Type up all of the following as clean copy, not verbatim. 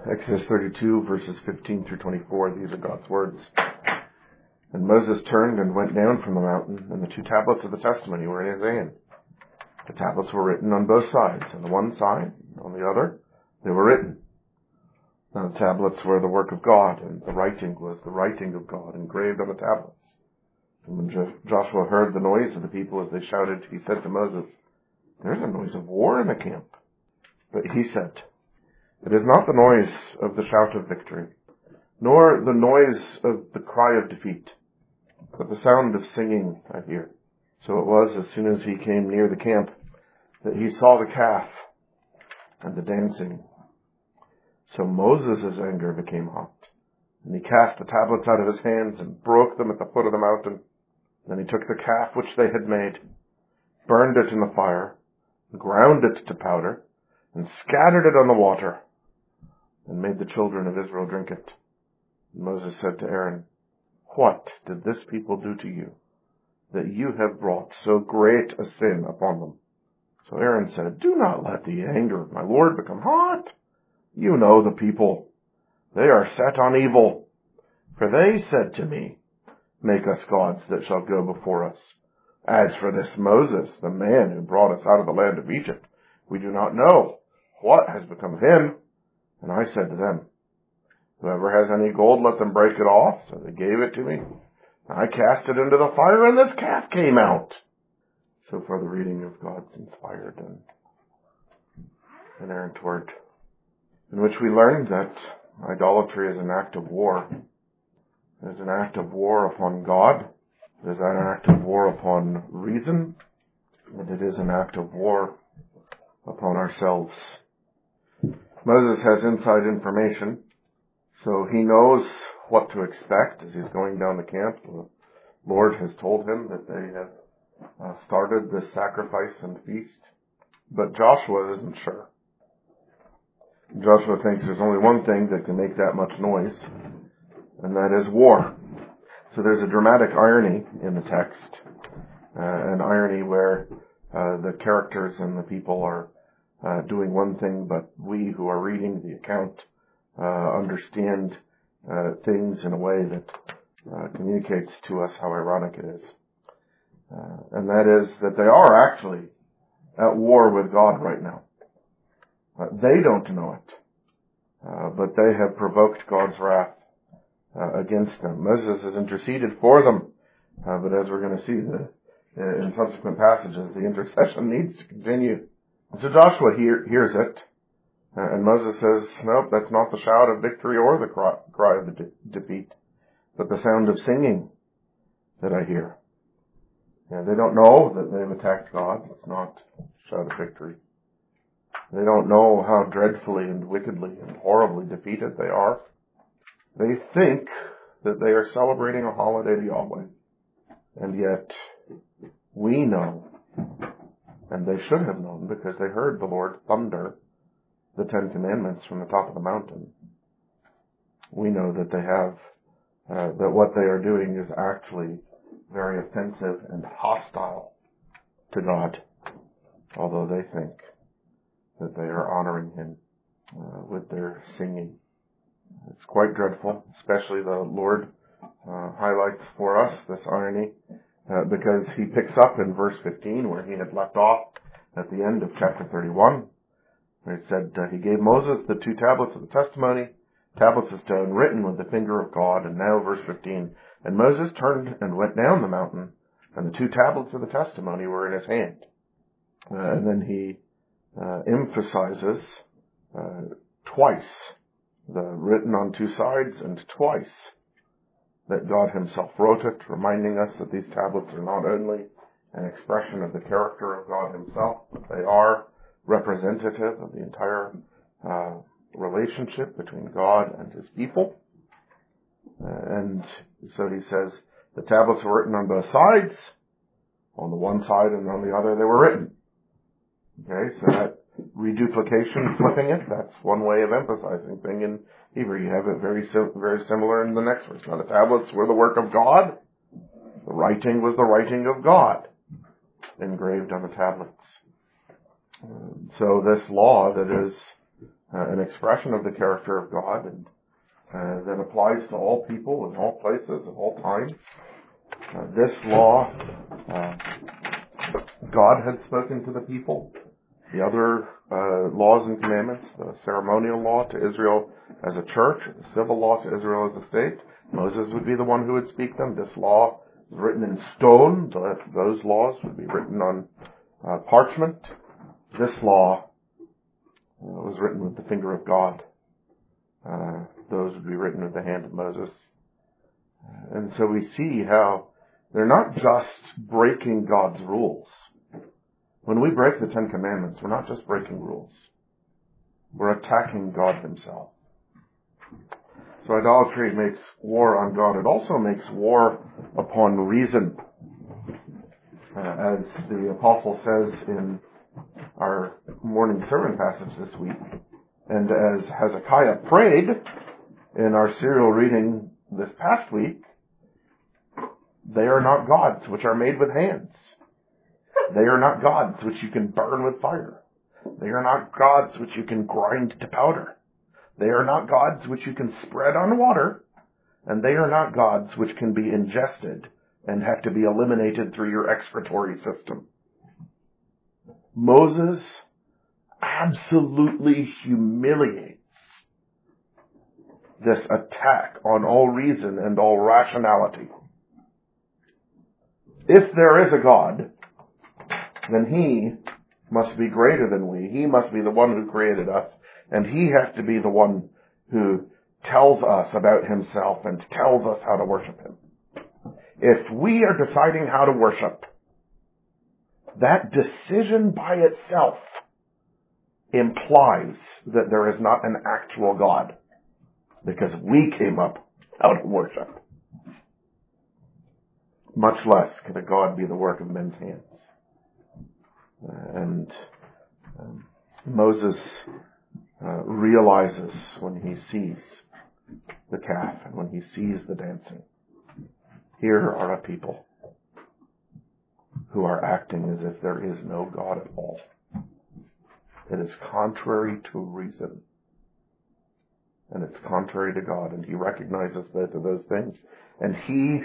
Exodus 32, verses 15 through 24, these are God's words. And Moses turned and went down from the mountain, and the 2 tablets of the testimony were in his hand. The tablets were written on both sides, on the one side, and on the other, they were written. Now the tablets were the work of God, and the writing was the writing of God engraved on the tablets. And when Joshua heard the noise of the people as they shouted, he said to Moses, "There's a noise of war in the camp." But he said, "It is not the noise of the shout of victory, nor the noise of the cry of defeat, but the sound of singing I hear." So it was, as soon as he came near the camp, that he saw the calf and the dancing. So Moses' anger became hot, and he cast the tablets out of his hands and broke them at the foot of the mountain. Then he took the calf which they had made, burned it in the fire, ground it to powder, and scattered it on the water, and made the children of Israel drink it. And Moses said to Aaron, "What did this people do to you, that you have brought so great a sin upon them?" So Aaron said, "Do not let the anger of my Lord become hot. You know the people. They are set on evil. For they said to me, 'Make us gods that shall go before us.' As for this Moses, the man who brought us out of the land of Egypt, we do not know what has become of him." And I said to them, "Whoever has any gold, let them break it off." So they gave it to me. I cast it into the fire, and this calf came out. So far the reading of God's inspired and inerrant word, in which we learned that idolatry is an act of war. It is an act of war upon God. It is an act of war upon reason. And it is an act of war upon ourselves. Moses has inside information, so he knows what to expect as he's going down the camp. The Lord has told him that they have started this sacrifice and feast, but Joshua isn't sure. Joshua thinks there's only one thing that can make that much noise, and that is war. So there's a dramatic irony in the text, an irony where the characters and the people are doing one thing, but we who are reading the account understand things in a way that communicates to us how ironic it is. And that is that they are actually at war with God right now. They don't know it, but they have provoked God's wrath against them. Moses has interceded for them, but as we're going to see in subsequent passages, the intercession needs to continue. And so Joshua hears it, and Moses says, "Nope, that's not the shout of victory or the cry of the defeat, but the sound of singing that I hear." And they don't know that they've attacked God. It's not a shout of victory. They don't know how dreadfully and wickedly and horribly defeated they are. They think that they are celebrating a holiday to Yahweh. And yet, we know, and they should have known because they heard the Lord thunder the 10 Commandments from the top of the mountain. We know that they have, that what they are doing is actually very offensive and hostile to God, although they think that they are honoring Him with their singing. It's quite dreadful, especially the Lord highlights for us this irony because He picks up in verse 15 where He had left off at the end of chapter 31, where He said, He gave Moses the 2 tablets of the testimony, tablets of stone written with the finger of God. And now verse 15, "And Moses turned and went down the mountain, and the 2 tablets of the testimony were in his hand." And then he emphasizes twice the written on 2 sides, and twice that God Himself wrote it, reminding us that these tablets are not only an expression of the character of God Himself, but they are representative of the entire relationship between God and His people. And so he says the tablets were written on both sides. On the one side and on the other they were written. Okay, so that reduplication, flipping it, that's one way of emphasizing thing in Hebrew. You have it very similar in the next verse. Now the tablets were the work of God. The writing was the writing of God engraved on the tablets. So this law that is an expression of the character of God, and that applies to all people in all places at all times. This law, God had spoken to the people. The other laws and commandments, the ceremonial law to Israel as a church, the civil law to Israel as a state, Moses would be the one who would speak them. This law was written in stone. Those laws would be written on parchment. This law was written with the finger of God. Those would be written with the hand of Moses. And so we see how they're not just breaking God's rules. When we break the Ten Commandments, we're not just breaking rules. We're attacking God himself. So idolatry makes war on God. It also makes war upon reason. As the apostle says in our morning sermon passage this week, and as Hezekiah prayed in our serial reading this past week, they are not gods which are made with hands. They are not gods which you can burn with fire. They are not gods which you can grind to powder. They are not gods which you can spread on water. And they are not gods which can be ingested and have to be eliminated through your excretory system. Moses absolutely humiliates this attack on all reason and all rationality. If there is a God, then he must be greater than we. He must be the one who created us, and he has to be the one who tells us about himself and tells us how to worship him. If we are deciding how to worship, that decision by itself implies that there is not an actual God, because we came up how to worship. Much less could a God be the work of men's hands. And Moses realizes when he sees the calf and when he sees the dancing, here are a people who are acting as if there is no God at all. It is contrary to reason. And it's contrary to God. And he recognizes both of those things. And he,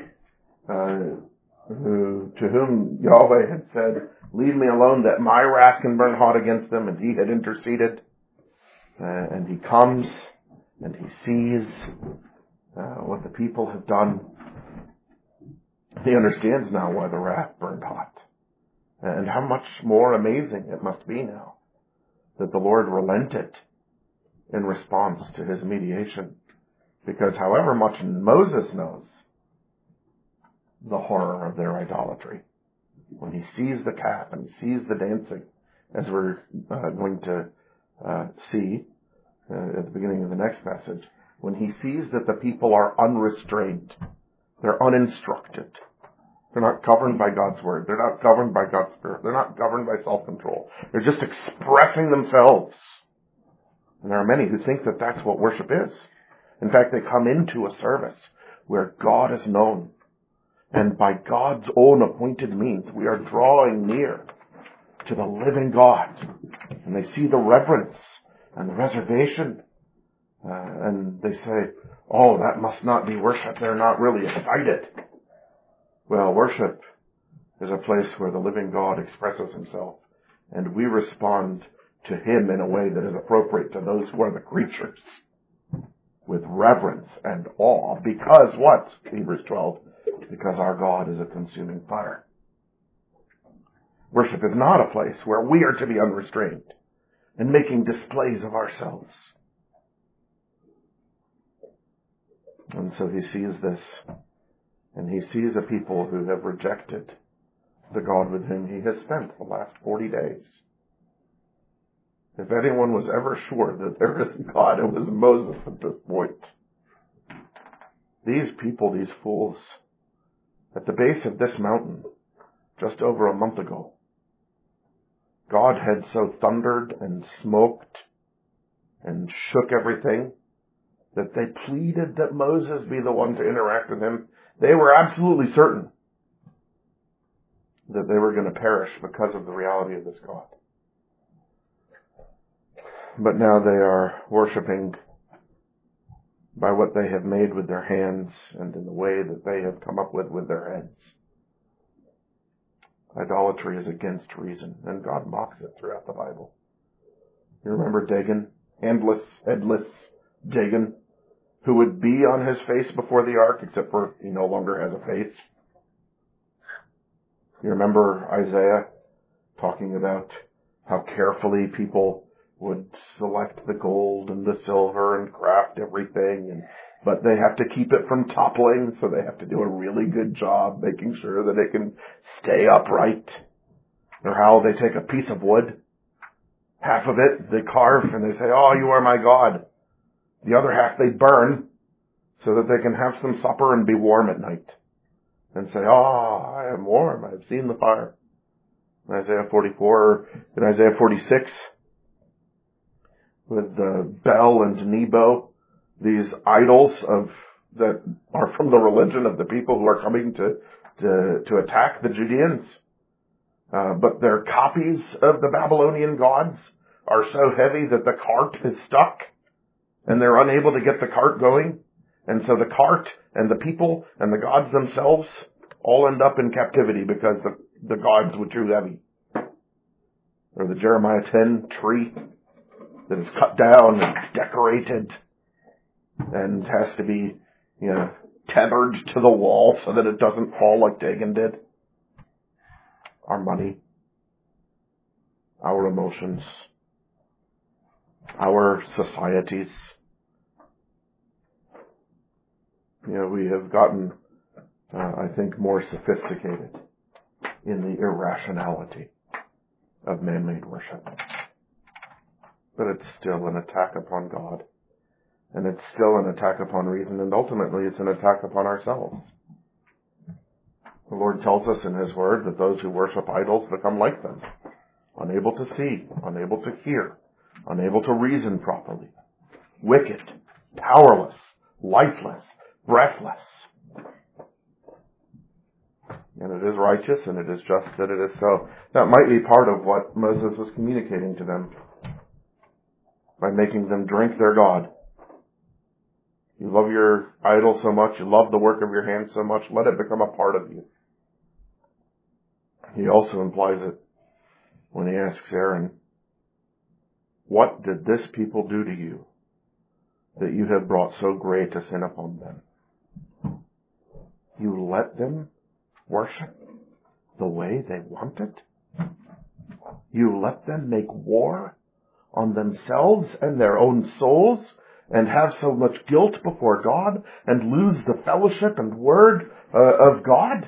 to whom Yahweh had said, "Leave me alone that my wrath can burn hot against them," and he had interceded. And he comes and he sees what the people have done. He understands now why the wrath burned hot. And how much more amazing it must be now that the Lord relented in response to his mediation. Because however much Moses knows the horror of their idolatry, when he sees the calf and he sees the dancing, as we're going to see at the beginning of the next passage, when he sees that the people are unrestrained, they're uninstructed, they're not governed by God's word, they're not governed by God's spirit, they're not governed by self-control, they're just expressing themselves. And there are many who think that that's what worship is. In fact, they come into a service where God is known. And by God's own appointed means, we are drawing near to the living God. And they see the reverence and the reservation. And they say, "Oh, that must not be worship. They're not really excited." Well, worship is a place where the living God expresses himself. And we respond to him in a way that is appropriate to those who are the creatures, with reverence and awe. Because what? Hebrews 12. Because our God is a consuming fire. Worship is not a place where we are to be unrestrained and making displays of ourselves. And so he sees this, and he sees a people who have rejected the God with whom he has spent the last 40 days. If anyone was ever sure that there is a God, it was Moses at this point. These people, these fools, at the base of this mountain, just over a month ago, God had so thundered and smoked and shook everything that they pleaded that Moses be the one to interact with him. They were absolutely certain that they were going to perish because of the reality of this God. But now they are worshiping by what they have made with their hands and in the way that they have come up with their heads. Idolatry is against reason, and God mocks it throughout the Bible. You remember Dagon? Headless Dagon, who would be on his face before the ark, except for he no longer has a face. You remember Isaiah talking about how carefully people would select the gold and the silver and craft everything, but they have to keep it from toppling, so they have to do a really good job making sure that it can stay upright. Or how they take a piece of wood, half of it they carve, and they say, "Oh, you are my God." The other half they burn so that they can have some supper and be warm at night. And say, "Oh, I am warm. I have seen the fire." In Isaiah 44, in Isaiah 46, with Bel and Nebo, these idols that are from the religion of the people who are coming to attack the Judeans. But their copies of the Babylonian gods are so heavy that the cart is stuck, and they're unable to get the cart going. And so the cart and the people and the gods themselves all end up in captivity because the gods were too heavy. Or the Jeremiah 10 tree that is cut down and decorated and has to be, tethered to the wall so that it doesn't fall like Dagon did. Our money, our emotions, our societies. We have gotten, I think, more sophisticated in the irrationality of man-made worship. But it's still an attack upon God. And it's still an attack upon reason, and ultimately it's an attack upon ourselves. The Lord tells us in His Word that those who worship idols become like them, unable to see, unable to hear, unable to reason properly, wicked, powerless, lifeless, breathless. And it is righteous and it is just that it is so. That might be part of what Moses was communicating to them by making them drink their God. You love your idol so much, you love the work of your hands so much, let it become a part of you. He also implies it when he asks Aaron, "What did this people do to you that you have brought so great a sin upon them? You let them worship the way they wanted? You let them make war on themselves and their own souls and have so much guilt before God and lose the fellowship and word of God?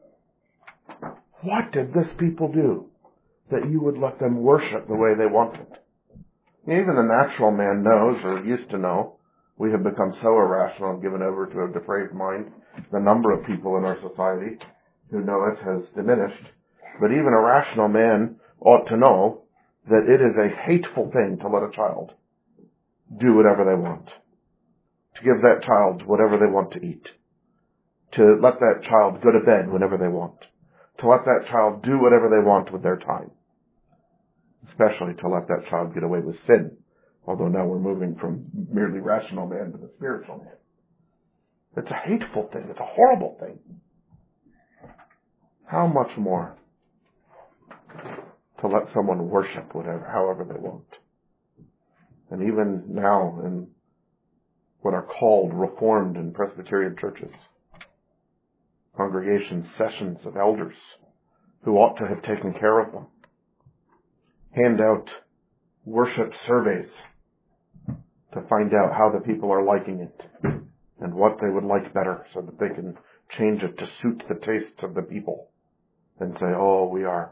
What did this people do that you would let them worship the way they wanted?" Even the natural man knows, or used to know. We have become so irrational and given over to a depraved mind. The number of people in our society who know it has diminished. But even a rational man ought to know that it is a hateful thing to let a child do whatever they want. To give that child whatever they want to eat. To let that child go to bed whenever they want. To let that child do whatever they want with their time. Especially to let that child get away with sin. Although now we're moving from merely rational man to the spiritual man. It's a hateful thing. It's a horrible thing. How much more to let someone worship however they want. And even now in what are called Reformed and Presbyterian churches, congregation sessions of elders who ought to have taken care of them hand out worship surveys to find out how the people are liking it and what they would like better so that they can change it to suit the tastes of the people and say, "Oh, we are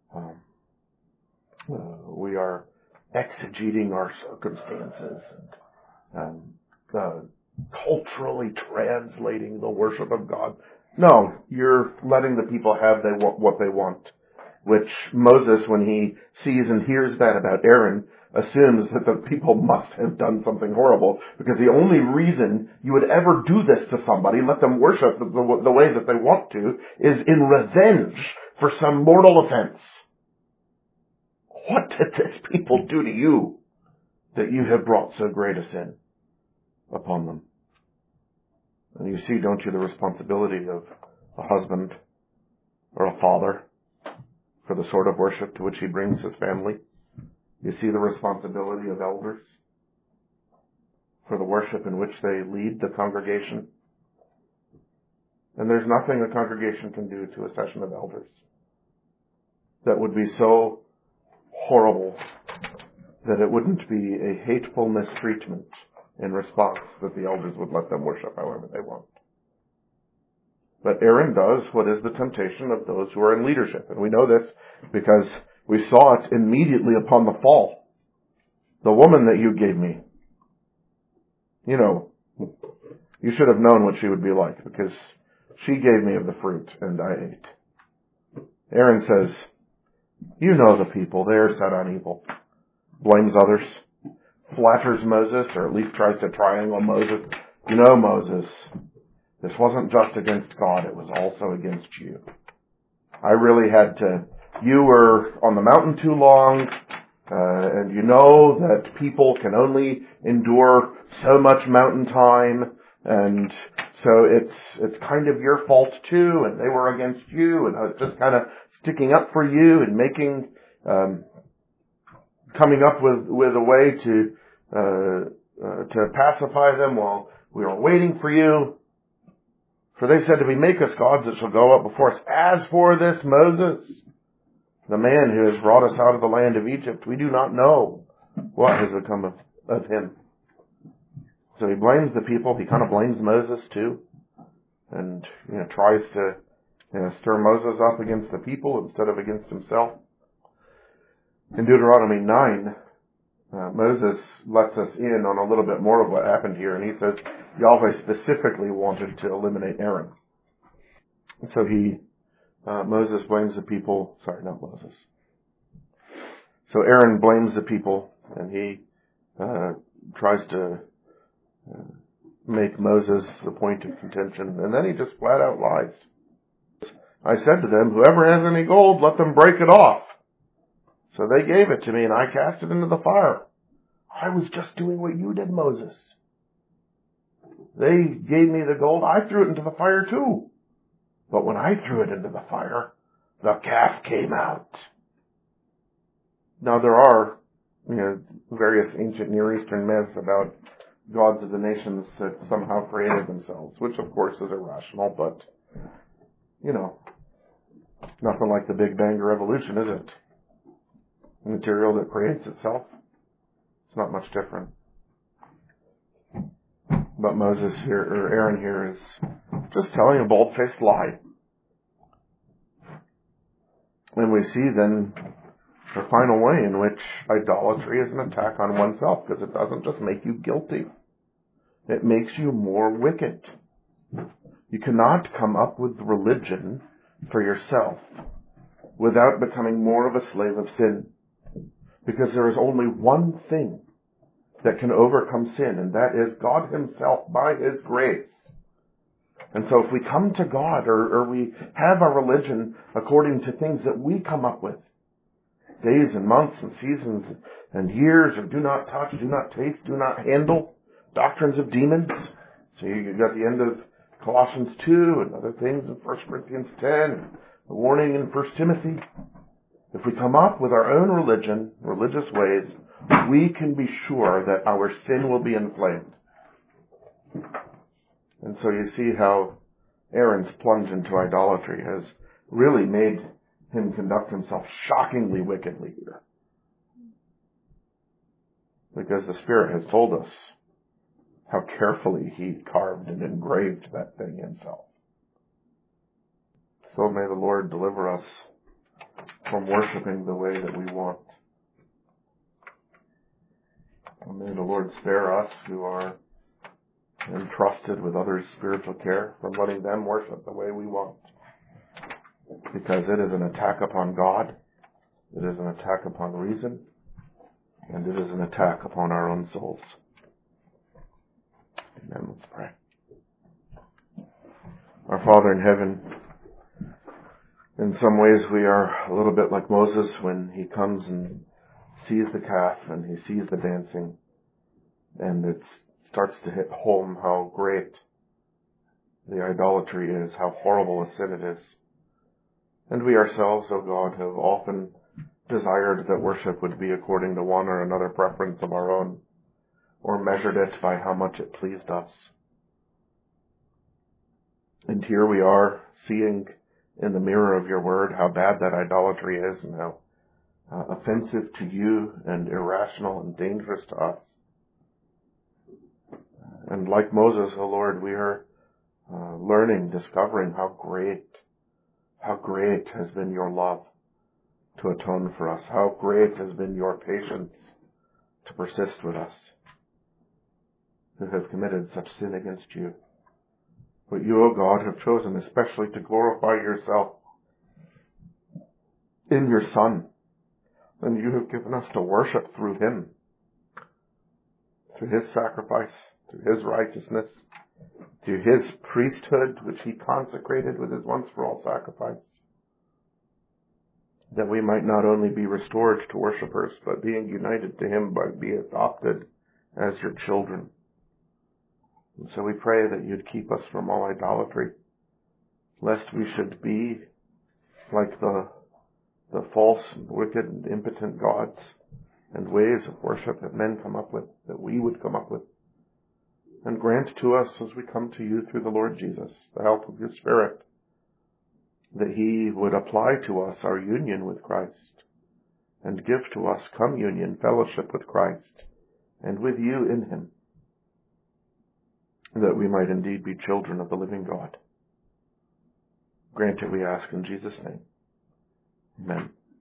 exegeting our circumstances and culturally translating the worship of God." No, you're letting the people have what they want. Which Moses, when he sees and hears that about Aaron, assumes that the people must have done something horrible, because the only reason you would ever do this to somebody, let them worship the way that they want to, is in revenge for some mortal offense. What did this people do to you that you have brought so great a sin upon them. And you see, don't you, the responsibility of a husband or a father for the sort of worship to which he brings his family. You see the responsibility of elders for the worship in which they lead the congregation. And there's nothing a congregation can do to a session of elders that would be so horrible that it wouldn't be a hateful mistreatment in response that the elders would let them worship however they want. But Aaron does what is the temptation of those who are in leadership. And we know this because we saw it immediately upon the fall. The woman that you gave me, you know, you should have known what she would be like because she gave me of the fruit and I ate. Aaron says, you know the people, they are set on evil. Blames others, flatters Moses, or at least tries to triangle Moses. You know, Moses, this wasn't just against God, it was also against you. You were on the mountain too long, and you know that people can only endure so much mountain time, and so it's kind of your fault too, and they were against you, and I was just kind of sticking up for you and coming up with a way to pacify them while we were waiting for you. For they said to me, make us gods that shall go up before us. As for this Moses, the man who has brought us out of the land of Egypt, we do not know what has become of him. So he blames the people. He kind of blames Moses too. And, tries to, stir Moses up against the people instead of against himself. In Deuteronomy 9, Moses lets us in on a little bit more of what happened here, and he says Yahweh specifically wanted to eliminate Aaron. And so Moses blames the people, not Moses. So Aaron blames the people, and he tries to make Moses the point of contention, and then he just flat out lies. I said to them, whoever has any gold, let them break it off. So they gave it to me, and I cast it into the fire. I was just doing what you did, Moses. They gave me the gold. I threw it into the fire too. But when I threw it into the fire, the calf came out. Now there are, various ancient Near Eastern myths about gods of the nations that somehow created themselves, which of course is irrational, but, nothing like the Big Bang or evolution, is it? Material that creates itself. It's not much different. But Moses here, or Aaron here, is just telling a bold-faced lie. And we see then the final way in which idolatry is an attack on oneself, because it doesn't just make you guilty. It makes you more wicked. You cannot come up with religion for yourself without becoming more of a slave of sin. Because there is only one thing that can overcome sin, and that is God himself by his grace. And so if we come to God, or we have our religion according to things that we come up with, days and months and seasons and years, or do not touch, do not taste, do not handle, doctrines of demons. So you got the end of Colossians 2 and other things in 1 Corinthians 10, and the warning in 1 Timothy. If we come up with our own religion, religious ways, we can be sure that our sin will be inflamed. And so you see how Aaron's plunge into idolatry has really made him conduct himself shockingly wickedly here. Because the Spirit has told us how carefully he carved and engraved that thing himself. So may the Lord deliver us from worshiping the way that we want. And may the Lord spare us who are entrusted with others' spiritual care from letting them worship the way we want. Because it is an attack upon God, it is an attack upon reason, and it is an attack upon our own souls. Amen. Let's pray. Our Father in heaven, in some ways we are a little bit like Moses when he comes and sees the calf and he sees the dancing. And it starts to hit home how great the idolatry is, how horrible a sin it is. And we ourselves, O God, have often desired that worship would be according to one or another preference of our own, or measured it by how much it pleased us. And here we are seeing in the mirror of your word how bad that idolatry is and how offensive to you and irrational and dangerous to us. And like Moses, O Lord, we are learning, discovering how great has been your love to atone for us, how great has been your patience to persist with us who have committed such sin against you. But you, O God, have chosen especially to glorify yourself in your Son, and you have given us to worship through him, through his sacrifice, through his righteousness, through his priesthood, which he consecrated with his once-for-all sacrifice, that we might not only be restored to worshipers, but being united to him, but be adopted as your children. And so we pray that you'd keep us from all idolatry, lest we should be like the false, wicked, and impotent gods and ways of worship that men come up with, that we would come up with. And grant to us, as we come to you through the Lord Jesus, the help of your Spirit, that he would apply to us our union with Christ and give to us communion, fellowship with Christ and with you in him, that we might indeed be children of the living God. Grant it, we ask in Jesus' name. Amen.